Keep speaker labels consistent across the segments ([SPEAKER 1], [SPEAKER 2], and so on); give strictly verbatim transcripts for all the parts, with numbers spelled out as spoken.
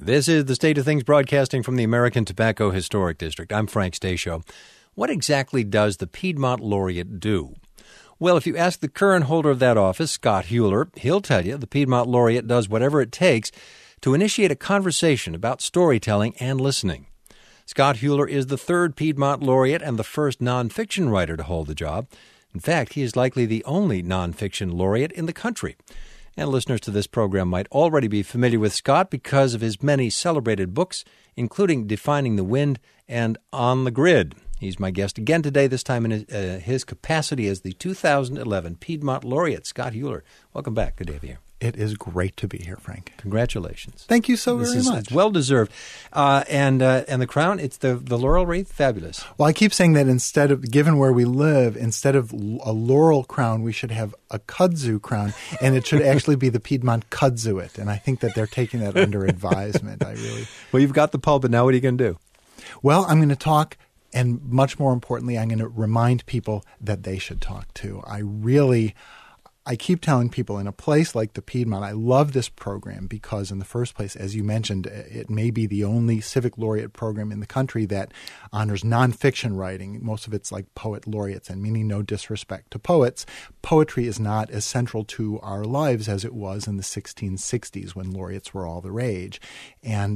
[SPEAKER 1] This is the State of Things broadcasting from the American Tobacco Historic District. I'm Frank Stasio. What exactly does the Piedmont Laureate do? Well, if you ask the current holder of that office, Scott Huler, he'll tell you the Piedmont Laureate does whatever it takes to initiate a conversation about storytelling and listening. Scott Huler is the third Piedmont Laureate and the first nonfiction writer to hold the job. In fact, he is likely the only nonfiction laureate in the country. And listeners to this program might already be familiar with Scott because of his many celebrated books, including Defining the Wind and On the Grid. He's my guest again today, this time in his, uh, his capacity as the two thousand eleven Piedmont Laureate, Scott Huler. Welcome back. Good to have you here.
[SPEAKER 2] It is great to be here, Frank.
[SPEAKER 1] Congratulations.
[SPEAKER 2] Thank you so
[SPEAKER 1] this
[SPEAKER 2] very
[SPEAKER 1] is,
[SPEAKER 2] much.
[SPEAKER 1] It's well-deserved. Uh, and uh, and the crown, it's the, the laurel wreath, fabulous.
[SPEAKER 2] Well, I keep saying that instead of, given where we live, instead of a laurel crown, we should have a kudzu crown, and it should actually be the Piedmont Kudzuit. And I think that they're taking that under advisement. I really.
[SPEAKER 1] Well, you've got the pulpit. Now what are you going to do?
[SPEAKER 2] Well, I'm going to talk, and much more importantly, I'm going to remind people that they should talk too. I really... I keep telling people in a place like the Piedmont, I love this program because in the first place, as you mentioned, it may be the only civic laureate program in the country that honors nonfiction writing. Most of it's like poet laureates, and meaning no disrespect to poets. Poetry is not as central to our lives as it was in the sixteen sixties when laureates were all the rage. And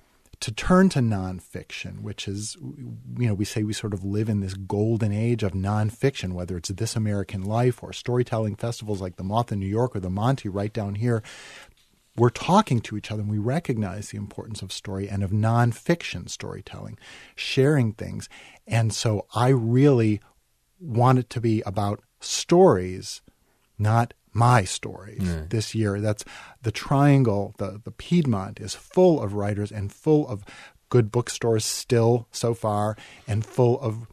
[SPEAKER 2] to turn to nonfiction, which is, you know, we say we sort of live in this golden age of nonfiction, whether it's This American Life or storytelling festivals like the Moth in New York or the Monty right down here, we're talking to each other and we recognize the importance of story and of nonfiction storytelling, sharing things. And so I really want it to be about stories, not my stories. Mm. This year. That's the Triangle, the, the Piedmont is full of writers and full of good bookstores still so far and full of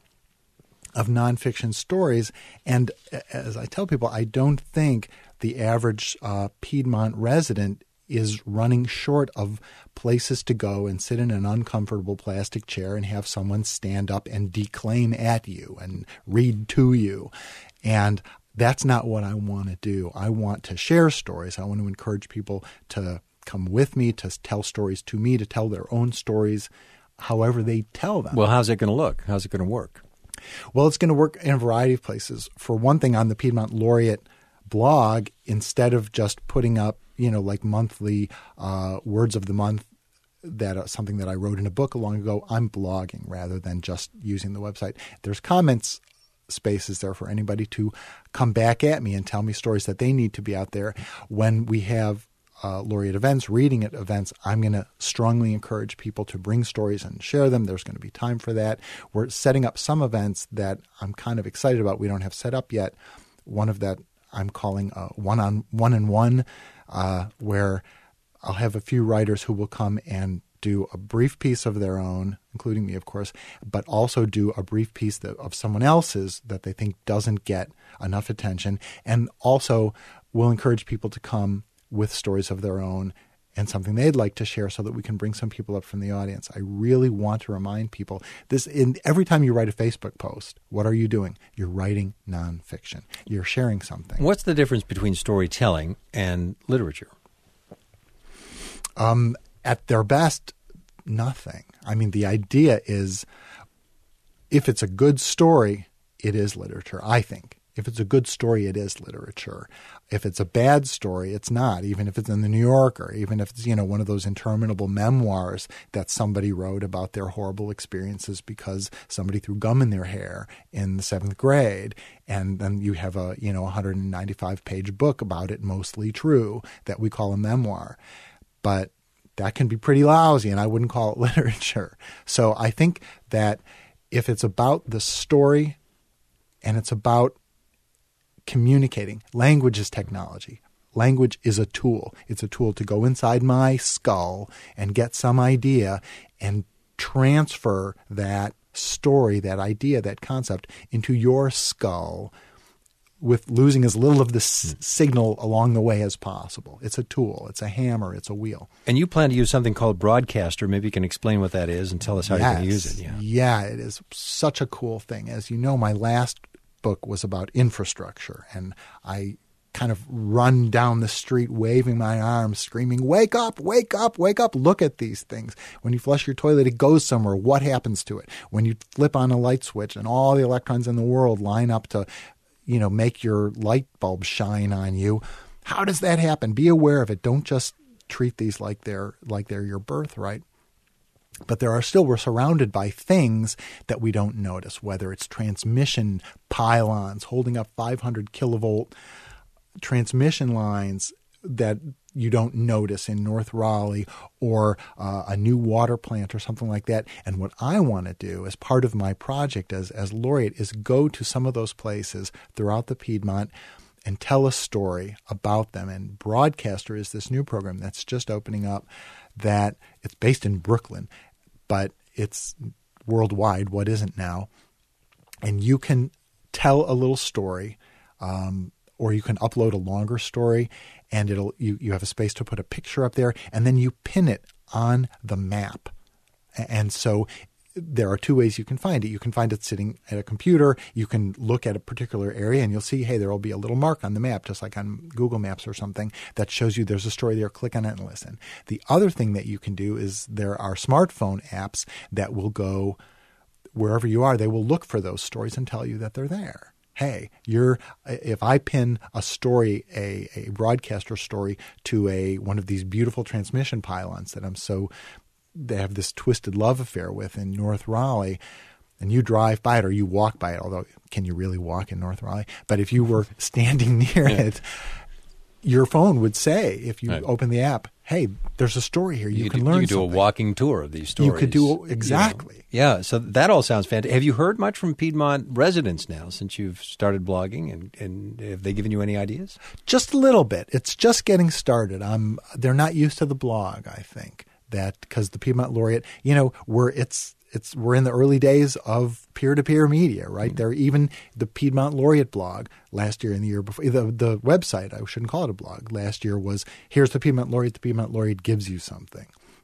[SPEAKER 2] of nonfiction stories. And as I tell people, I don't think the average uh, Piedmont resident is running short of places to go and sit in an uncomfortable plastic chair and have someone stand up and declaim at you and read to you. And that's not what I want to do. I want to share stories. I want to encourage people to come with me, to tell stories to me, to tell their own stories, however they tell them.
[SPEAKER 1] Well, how's it going to look? How's it going to work?
[SPEAKER 2] Well, it's going to work in a variety of places. For one thing, on the Piedmont Laureate blog, instead of just putting up, you know, like monthly uh, words of the month, that uh, something that I wrote in a book long ago, I'm blogging rather than just using the website. There's comments spaces there for anybody to come back at me and tell me stories that they need to be out there. When we have uh, laureate events, reading at events, I'm going to strongly encourage people to bring stories and share them. There's going to be time for that. We're setting up some events that I'm kind of excited about. We don't have set up yet. One of that I'm calling a one-on one-on-one, uh, where I'll have a few writers who will come and do a brief piece of their own, including me, of course, but also do a brief piece that, of someone else's that they think doesn't get enough attention. And also will encourage people to come with stories of their own and something they'd like to share so that we can bring some people up from the audience. I really want to remind people this in every time you write a Facebook post, what are you doing? You're writing nonfiction. You're sharing something.
[SPEAKER 1] What's the difference between storytelling and literature?
[SPEAKER 2] Um, At their best, nothing. I mean, the idea is if it's a good story, it is literature, I think. If it's a good story, it is literature. If it's a bad story, it's not, even if it's in the New Yorker, even if it's, you know, one of those interminable memoirs that somebody wrote about their horrible experiences because somebody threw gum in their hair in the seventh grade. And then you have a, you know, one hundred ninety-five page book about it, mostly true, that we call a memoir. But that can be pretty lousy, and I wouldn't call it literature. So I think that if it's about the story and it's about communicating, language is technology. Language is a tool. It's a tool to go inside my skull and get some idea and transfer that story, that idea, that concept into your skull with losing as little of the s- signal along the way as possible. It's a tool. It's a hammer. It's a wheel.
[SPEAKER 1] And you plan to use something called Broadcaster. Maybe you can explain what that is and tell us how
[SPEAKER 2] yes.
[SPEAKER 1] you're going to use it. Yeah.
[SPEAKER 2] yeah, it is such a cool thing. As you know, my last book was about infrastructure, and I kind of run down the street waving my arms, screaming, wake up, wake up, wake up, look at these things. When you flush your toilet, it goes somewhere. What happens to it? When you flip on a light switch and all the electrons in the world line up to, you know, make your light bulb shine on you, how does that happen? Be aware of it. Don't just treat these like they're like they're your birthright. But there are still, we're surrounded by things that we don't notice, whether it's transmission pylons holding up five hundred kilovolt transmission lines that you don't notice in North Raleigh, or uh, a new water plant or something like that. And what I want to do as part of my project as, as laureate is go to some of those places throughout the Piedmont and tell a story about them. And Broadcaster is this new program that's just opening up, that it's based in Brooklyn, but it's worldwide, what isn't now. And you can tell a little story, um, or you can upload a longer story, and it'll you, you have a space to put a picture up there, and then you pin it on the map. And so there are two ways you can find it. You can find it sitting at a computer. You can look at a particular area and you'll see, hey, there will be a little mark on the map, just like on Google Maps or something, that shows you there's a story there. Click on it and listen. The other thing that you can do is there are smartphone apps that will go wherever you are. They will look for those stories and tell you that they're there. Hey, you're if I pin a story, a, a broadcaster story to a one of these beautiful transmission pylons that I'm so they have this twisted love affair with in North Raleigh, and you drive by it or you walk by it, although can you really walk in North Raleigh? But if you were standing near yeah. it, your phone would say, if you right. open the app, hey, there's a story here. You,
[SPEAKER 1] you
[SPEAKER 2] can
[SPEAKER 1] do,
[SPEAKER 2] learn
[SPEAKER 1] You could do
[SPEAKER 2] something.
[SPEAKER 1] a walking tour of these stories.
[SPEAKER 2] You could do, exactly.
[SPEAKER 1] You know? Yeah, so that all sounds fantastic. Have you heard much from Piedmont residents now since you've started blogging, and, and have they given you any ideas?
[SPEAKER 2] Just a little bit. It's just getting started. I'm, they're not used to the blog, I think. That because the Piedmont Laureate, you know, we're it's it's we're in the early days of peer-to-peer media, right? Mm-hmm. There, even the Piedmont Laureate blog last year and the year before, the the website, I shouldn't call it a blog, last year was, here's the Piedmont Laureate. The Piedmont Laureate gives you something.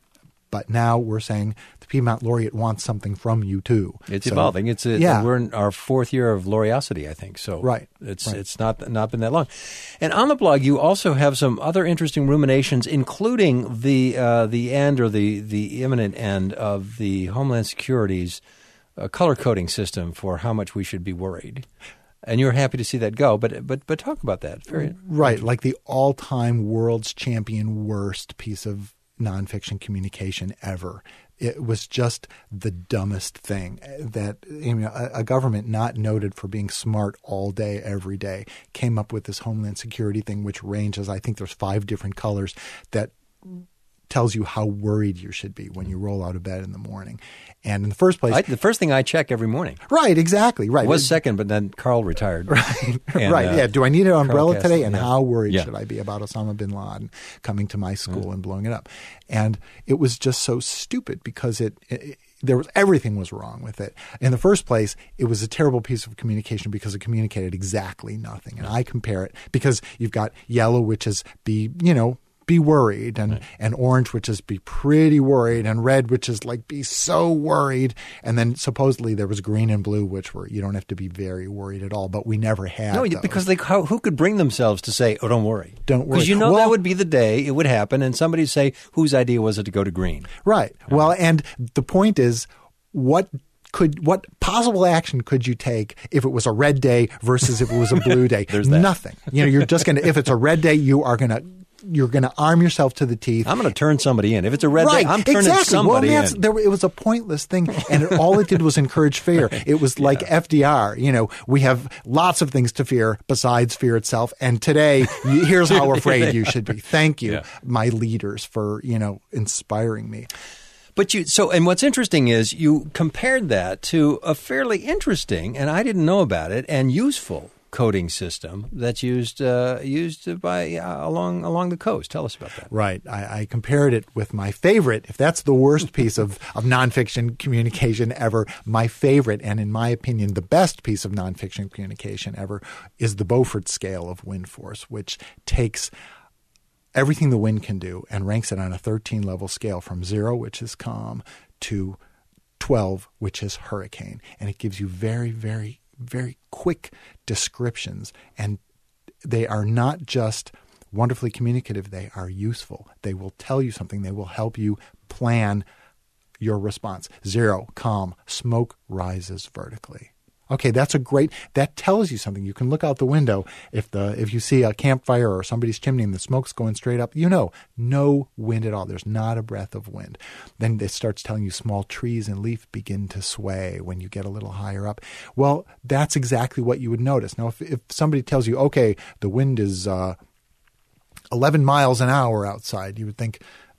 [SPEAKER 2] But now we're saying the Piedmont Laureate wants something from you too.
[SPEAKER 1] It's
[SPEAKER 2] so,
[SPEAKER 1] evolving. It's a,
[SPEAKER 2] yeah.
[SPEAKER 1] We're in our fourth year of Laureosity, I think. So
[SPEAKER 2] right.
[SPEAKER 1] it's
[SPEAKER 2] right.
[SPEAKER 1] it's not not been that long. And on the blog, you also have some other interesting ruminations, including the uh, the end or the the imminent end of the Homeland Security's uh, color coding system for how much we should be worried. And you're happy to see that go, but but but talk about that. Very
[SPEAKER 2] right, like the all-time world's champion worst piece of nonfiction communication ever. It was just the dumbest thing that, you know, a, a government not noted for being smart all day, every day, came up with this Homeland Security thing, which ranges, I think there's five different colors, that tells you how worried you should be when you roll out of bed in the morning. And in the first place,
[SPEAKER 1] I, the first thing I check every morning.
[SPEAKER 2] Right, exactly, right.
[SPEAKER 1] It was second, but then Carl retired.
[SPEAKER 2] Right,
[SPEAKER 1] and,
[SPEAKER 2] right.
[SPEAKER 1] Uh,
[SPEAKER 2] yeah. Do I need an umbrella today? And
[SPEAKER 1] yeah.
[SPEAKER 2] how worried
[SPEAKER 1] yeah.
[SPEAKER 2] should I be about Osama bin Laden coming to my school mm. and blowing it up? And it was just so stupid because it, it there was everything was wrong with it. In the first place, it was a terrible piece of communication because it communicated exactly nothing. And I compare it because you've got yellow, which is be you know. be worried, and, right. and orange, which is be pretty worried, and red, which is like be so worried. And then supposedly there was green and blue, which were you don't have to be very worried at all, but we never had
[SPEAKER 1] No,
[SPEAKER 2] those.
[SPEAKER 1] because they, how, who could bring themselves to say, oh, don't worry.
[SPEAKER 2] Don't worry.
[SPEAKER 1] Because you know
[SPEAKER 2] well,
[SPEAKER 1] that would be the day it would happen, and somebody would say, whose idea was it to go to green?
[SPEAKER 2] Right. right. Well, and the point is, what could what possible action could you take if it was a red day versus if it was a blue day?
[SPEAKER 1] There's that.
[SPEAKER 2] Nothing. You know, you're just going to, if it's a red day, you are going to You're going to arm yourself to the teeth.
[SPEAKER 1] I'm going to turn somebody in. If it's a red
[SPEAKER 2] right,
[SPEAKER 1] day, I'm turning
[SPEAKER 2] exactly.
[SPEAKER 1] somebody
[SPEAKER 2] well, that's,
[SPEAKER 1] in.
[SPEAKER 2] There, it was a pointless thing, and it, all it did was encourage fear. It was like yeah. F D R. You know, we have lots of things to fear besides fear itself, and today, here's how afraid you should be. Thank you, yeah. my leaders, for, you know, inspiring me.
[SPEAKER 1] But you so and what's interesting is you compared that to a fairly interesting, and I didn't know about it, and useful coding system that's used uh, used by uh, along along the coast. Tell us about that.
[SPEAKER 2] Right. I, I compared it with my favorite. If that's the worst piece of, of nonfiction communication ever, my favorite, and in my opinion, the best piece of nonfiction communication ever, is the Beaufort scale of wind force, which takes everything the wind can do and ranks it on a thirteen level scale from zero, which is calm, to twelve, which is hurricane. And it gives you very, very very quick descriptions and they are not just wonderfully communicative, they are useful. They will tell you something. They will help you plan your response. Zero, calm, smoke rises vertically. Okay, that's a great, that tells you something. You can look out the window. If the if you see a campfire or somebody's chimney and the smoke's going straight up, you know, no wind at all. There's not a breath of wind. Then it starts telling you small trees and leaf begin to sway when you get a little higher up. Well, that's exactly what you would notice. Now, if, if somebody tells you, okay, the wind is uh, eleven miles an hour outside, you would think,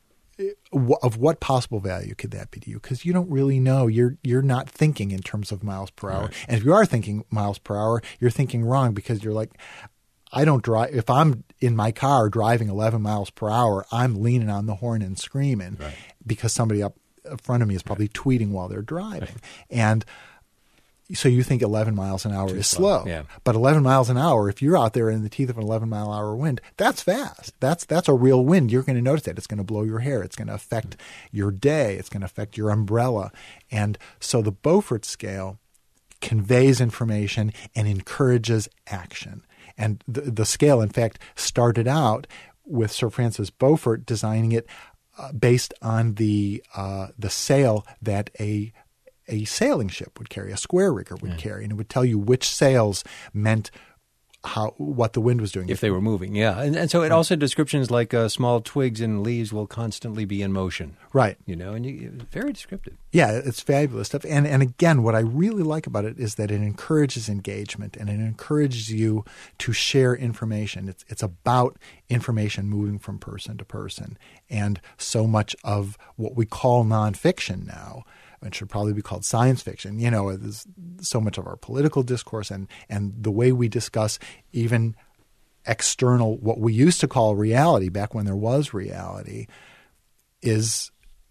[SPEAKER 2] of what possible value could that be to you? Because you don't really know. You're you're not thinking in terms of miles per hour.
[SPEAKER 1] Right.
[SPEAKER 2] And if you are thinking miles per hour, you're thinking wrong because you're like, I don't drive. If I'm in my car driving eleven miles per hour, I'm leaning on the horn and screaming
[SPEAKER 1] right.
[SPEAKER 2] because somebody up in front of me is probably
[SPEAKER 1] right.
[SPEAKER 2] tweeting while they're driving. Right. And so you think eleven miles an hour
[SPEAKER 1] Too
[SPEAKER 2] is
[SPEAKER 1] slow.
[SPEAKER 2] slow.
[SPEAKER 1] Yeah.
[SPEAKER 2] But eleven miles an hour, if you're out there in the teeth of an eleven mile an hour wind, that's fast. That's that's a real wind. You're going to notice that. It's going to blow your hair. It's going to affect your day. It's going to affect your umbrella. And so the Beaufort scale conveys information and encourages action. And the, the scale, in fact, started out with Sir Francis Beaufort designing it uh, based on the uh, the sail that a a sailing ship would carry, a square rigger would yeah. carry, and it would tell you which sails meant how what the wind was doing.
[SPEAKER 1] If they were moving, yeah. And, and so it also descriptions like uh, small twigs and leaves will constantly be in motion.
[SPEAKER 2] Right.
[SPEAKER 1] You know, and you, very descriptive.
[SPEAKER 2] Yeah, it's fabulous stuff. And and again, what I really like about it is that it encourages engagement and it encourages you to share information. It's it's about information moving from person to person. And so much of what we call nonfiction now, it should probably be called science fiction. You know, there's so much of our political discourse and, and the way we discuss even external, what we used to call reality back when there was reality, is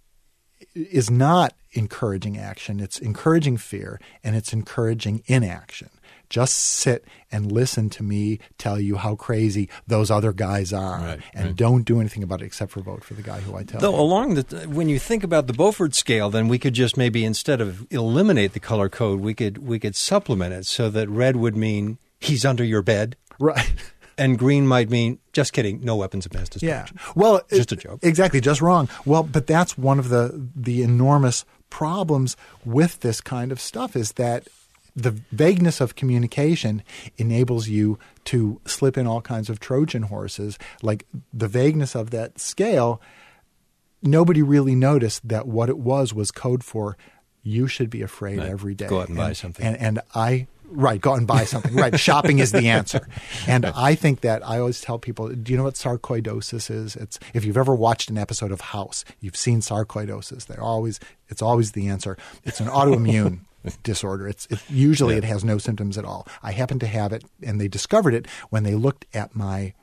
[SPEAKER 2] is not encouraging action. It's encouraging fear, and it's encouraging inaction. Just sit and listen to me tell you how crazy those other guys are,
[SPEAKER 1] right,
[SPEAKER 2] and
[SPEAKER 1] right.
[SPEAKER 2] don't do anything about it except for vote for the guy who I tell
[SPEAKER 1] Though
[SPEAKER 2] you.
[SPEAKER 1] along the, when you think about the Beaufort scale, then we could just maybe instead of eliminate the color code, we could we could supplement it so that red would mean he's under your bed,
[SPEAKER 2] right?
[SPEAKER 1] And green might mean, just kidding, no weapons of mass destruction.
[SPEAKER 2] Yeah. Well,
[SPEAKER 1] just a joke.
[SPEAKER 2] Exactly, just wrong. Well, but that's one of the the enormous problems with this kind of stuff is that the vagueness of communication enables you to slip in all kinds of Trojan horses. Like the vagueness of that scale, nobody really noticed that what it was was code for you should be afraid
[SPEAKER 1] right.
[SPEAKER 2] every day.
[SPEAKER 1] Go out and, and buy something.
[SPEAKER 2] And, and I... Right, go out and buy something. Right, shopping is the answer. And I think that I always tell people, do you know what sarcoidosis is? It's if you've ever watched an episode of House, you've seen sarcoidosis. They're always it's always the answer. It's an autoimmune disorder. It's it, usually yeah. it has no symptoms at all. I happen to have it, and they discovered it when they looked at my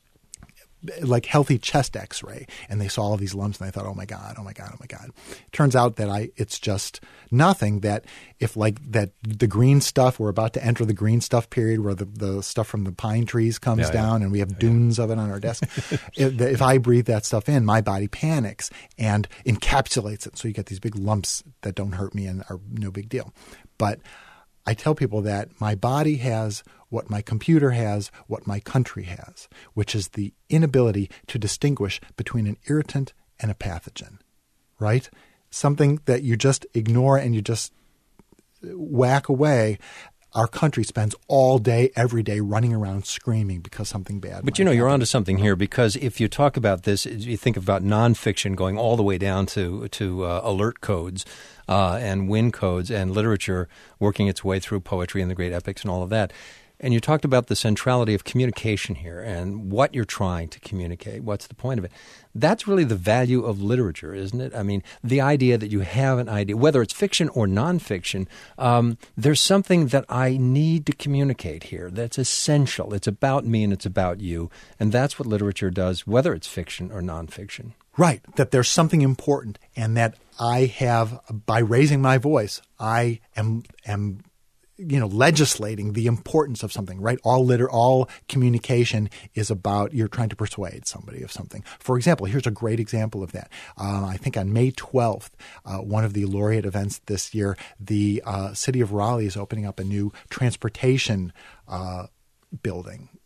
[SPEAKER 2] like healthy chest X-ray, and they saw all these lumps, and they thought, oh my God, oh my God, oh my God. Turns out that I it's just nothing. That if like that the green stuff, we're about to enter the green stuff period where the, the stuff from the pine trees comes
[SPEAKER 1] yeah,
[SPEAKER 2] down
[SPEAKER 1] yeah.
[SPEAKER 2] and we have dunes yeah. of it on our desk. if, if I breathe that stuff in, my body panics and encapsulates it. So you get these big lumps that don't hurt me and are no big deal. But I tell people that my body has what my computer has, what my country has, which is the inability to distinguish between an irritant and a pathogen, right? Something that you just ignore and you just whack away. Our country spends all day, every day running around screaming because something bad.
[SPEAKER 1] But you know,
[SPEAKER 2] happen.
[SPEAKER 1] you're onto something here, because if you talk about this, you think about nonfiction going all the way down to to uh, alert codes uh, and win codes and literature working its way through poetry and the great epics and all of that. And you talked about the centrality of communication here and what you're trying to communicate. What's the point of it? That's really the value of literature, isn't it? I mean, the idea that you have an idea, whether it's fiction or nonfiction, um, there's something that I need to communicate here that's essential. It's about me and it's about you. And that's what literature does, whether it's fiction or nonfiction.
[SPEAKER 2] Right, that there's something important, and that I have, by raising my voice, I am am you know, legislating the importance of something, right? All liter, all communication is about you're trying to persuade somebody of something. For example, here's a great example of that. Uh, I think on May twelfth, uh, one of the laureate events this year, the uh, city of Raleigh is opening up a new transportation uh, building.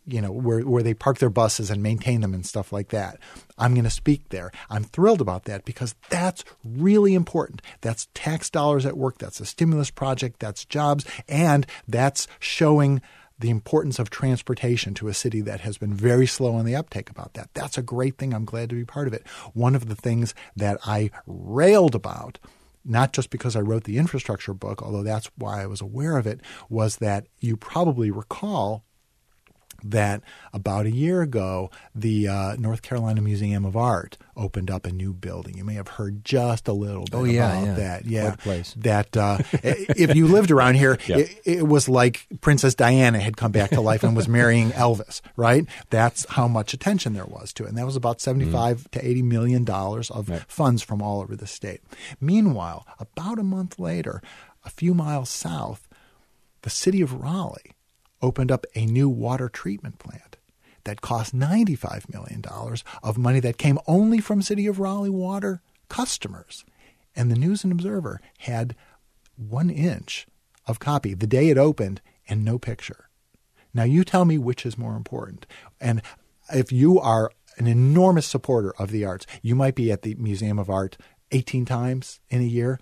[SPEAKER 2] you know, where, where they park their buses and maintain them and stuff like that. I'm going to speak there. I'm thrilled about that because that's really important. That's tax dollars at work. That's a stimulus project. That's jobs. And that's showing the importance of transportation to a city that has been very slow on the uptake about that. That's a great thing. I'm glad to be part of it. One of the things that I railed about, not just because I wrote the infrastructure book, although that's why I was aware of it, was that you probably recall that about a year ago, the uh, North Carolina Museum of Art opened up a new building. You may have heard just a little bit
[SPEAKER 1] oh, yeah,
[SPEAKER 2] about
[SPEAKER 1] yeah.
[SPEAKER 2] that. Yeah,
[SPEAKER 1] what a place.
[SPEAKER 2] That uh, if you lived around here, yeah. it, it was like Princess Diana had come back to life and was marrying Elvis, right? That's how much attention there was to it. And that was about seventy-five mm. to eighty million dollars of right. funds from all over the state. Meanwhile, about a month later, a few miles south, the city of Raleigh opened up a new water treatment plant that cost ninety-five million dollars of money that came only from City of Raleigh water customers. And the News and Observer had one inch of copy the day it opened and no picture. Now you tell me which is more important. And if you are an enormous supporter of the arts, you might be at the Museum of Art eighteen times in a year.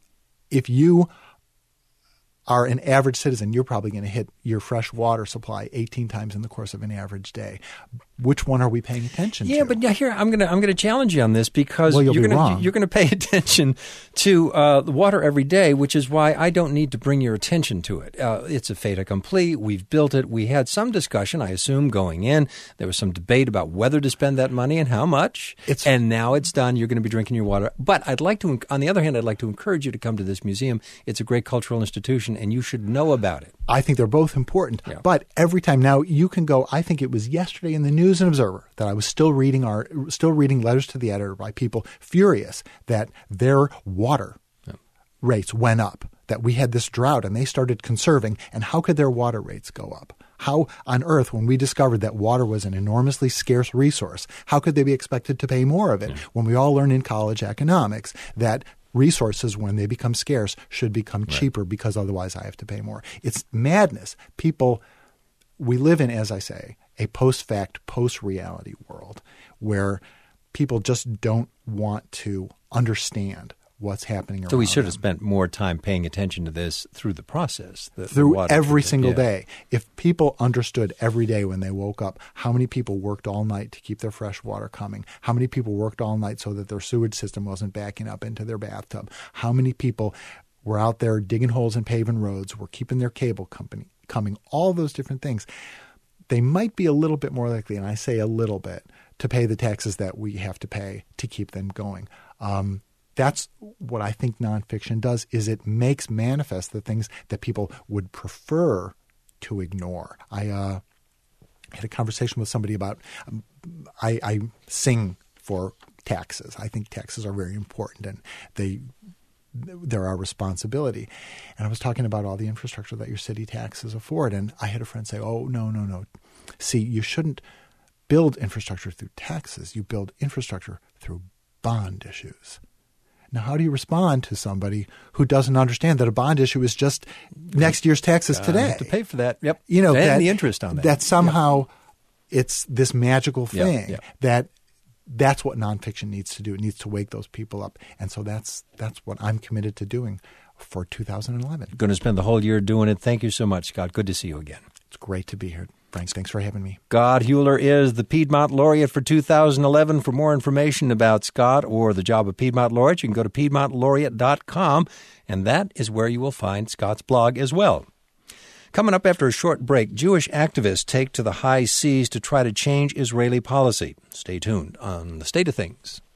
[SPEAKER 2] If you are an average citizen, you're probably going to hit your fresh water supply eighteen times in the course of an average day. Which one are we paying attention
[SPEAKER 1] yeah,
[SPEAKER 2] to?
[SPEAKER 1] But yeah, here I'm going to I'm going to challenge you on this because
[SPEAKER 2] well, you'll
[SPEAKER 1] you're
[SPEAKER 2] be
[SPEAKER 1] going
[SPEAKER 2] wrong.
[SPEAKER 1] to you're going to pay attention to uh, the water every day, which is why I don't need to bring your attention to it. Uh, it's a fait accompli. We've built it. We had some discussion, I assume, going in. There was some debate about whether to spend that money and how much. It's, and now it's done. You're going to be drinking your water. But I'd like to, on the other hand, I'd like to encourage you to come to this museum. It's a great cultural institution, and you should know about it.
[SPEAKER 2] I think they're both important.
[SPEAKER 1] Yeah.
[SPEAKER 2] But every time now you can go, I think it was yesterday in the News and Observer that I was still reading our still reading letters to the editor by people furious that their water yeah. rates went up, that we had this drought and they started conserving. And how could their water rates go up? How on earth, when we discovered that water was an enormously scarce resource, how could they be expected to pay more of it yeah. when we all learn in college economics that resources, when they become scarce, should become right. cheaper because otherwise I have to pay more? It's madness. People, we live in, as I say, a post-fact, post-reality world where people just don't want to understand what's happening around
[SPEAKER 1] So we should have
[SPEAKER 2] them.
[SPEAKER 1] spent more time paying attention to this through the process. The,
[SPEAKER 2] through
[SPEAKER 1] the water
[SPEAKER 2] every
[SPEAKER 1] treatment.
[SPEAKER 2] single
[SPEAKER 1] yeah.
[SPEAKER 2] day. If people understood every day when they woke up how many people worked all night to keep their fresh water coming, how many people worked all night so that their sewage system wasn't backing up into their bathtub, how many people were out there digging holes and paving roads, were keeping their cable company coming, all those different things, they might be a little bit more likely, and I say a little bit, to pay the taxes that we have to pay to keep them going. Um, That's what I think nonfiction does, is it makes manifest the things that people would prefer to ignore. I uh, had a conversation with somebody about um, I, I sing for taxes. I think taxes are very important, and they they're our responsibility. And I was talking about all the infrastructure that your city taxes afford, and I had a friend say, oh, no, no, no. See, you shouldn't build infrastructure through taxes. You build infrastructure through bond issues. Now, how do you respond to somebody who doesn't understand that a bond issue is just next year's taxes
[SPEAKER 1] uh,
[SPEAKER 2] today?
[SPEAKER 1] You have to pay for that. Yep.
[SPEAKER 2] You know,
[SPEAKER 1] and
[SPEAKER 2] that,
[SPEAKER 1] the interest on that.
[SPEAKER 2] That somehow yep. it's this magical thing
[SPEAKER 1] yep. Yep.
[SPEAKER 2] that that's what nonfiction needs to do. It needs to wake those people up. And so that's that's what I'm committed to doing for two thousand eleven.
[SPEAKER 1] Going to spend the whole year doing it. Thank you so much, Scott. Good to see you again.
[SPEAKER 2] It's great to be here. Frank, thanks for having me.
[SPEAKER 1] Scott Huler is the Piedmont Laureate for two thousand eleven. For more information about Scott or the job of Piedmont Laureate, you can go to piedmont laureate dot com, and that is where you will find Scott's blog as well. Coming up after a short break, Jewish activists take to the high seas to try to change Israeli policy. Stay tuned on The State of Things.